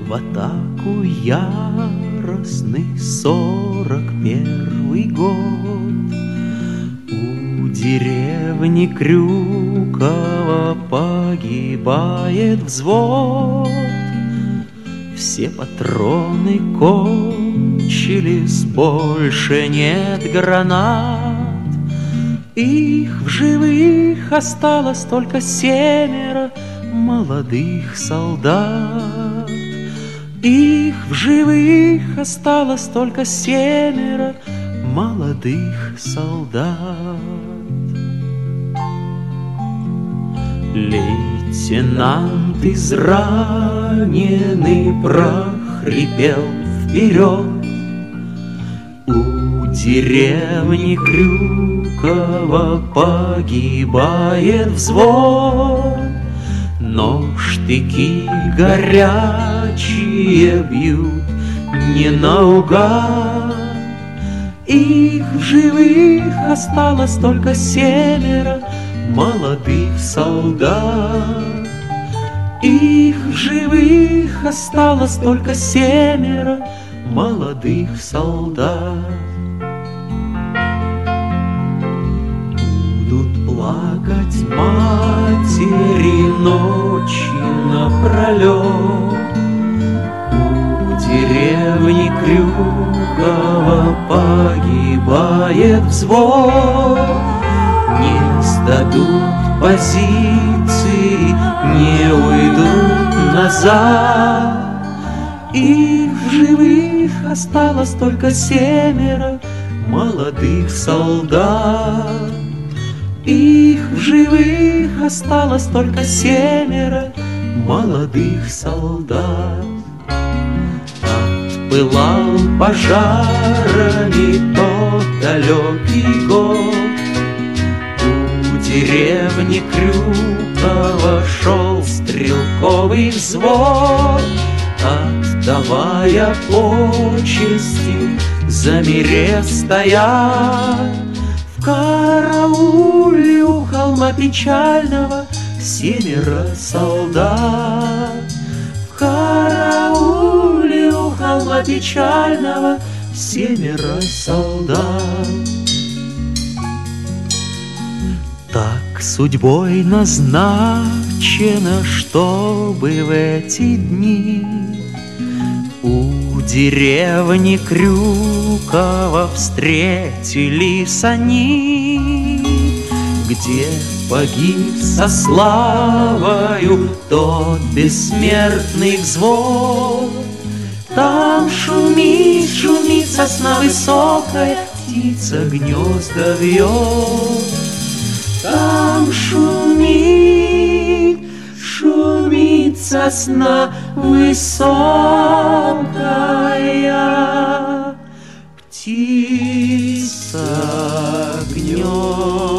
В атаку яростный 41-й год. У деревни Крюково погибает взвод. Все патроны кончились, больше нет гранат. Их в живых осталось только 7 молодых солдат. Их в живых осталось только 7 молодых солдат. Лейтенант израненный прохрипел вперед. У деревни Крюково погибает взвод. Но штыки горячие бьют не наугад. Их в живых осталось только 7 молодых солдат. Их в живых осталось только 7 молодых солдат. Будут плакать матери ночи напролет. У деревни Крюково погибает взвод. Не сдадут позиции, не уйдут назад. Их в живых осталось только 7 молодых солдат. Их в живых осталось только 7 молодых солдат. Отпылал пожарами тот далекий год. У деревни Крюково шел стрелковый взвод. Отдавая почести, замерев стоят. В карауле у холма печального 7 солдат. В карауле у холма печального 7 солдат. Так судьбой назначено, чтобы в эти дни у деревни Крюково встретились они, где погиб со славою тот бессмертный взвод. Там шумит, шумит сосна высокая, птица гнезда вьет. Там шумит, шумит сосна высокая, птица гнезда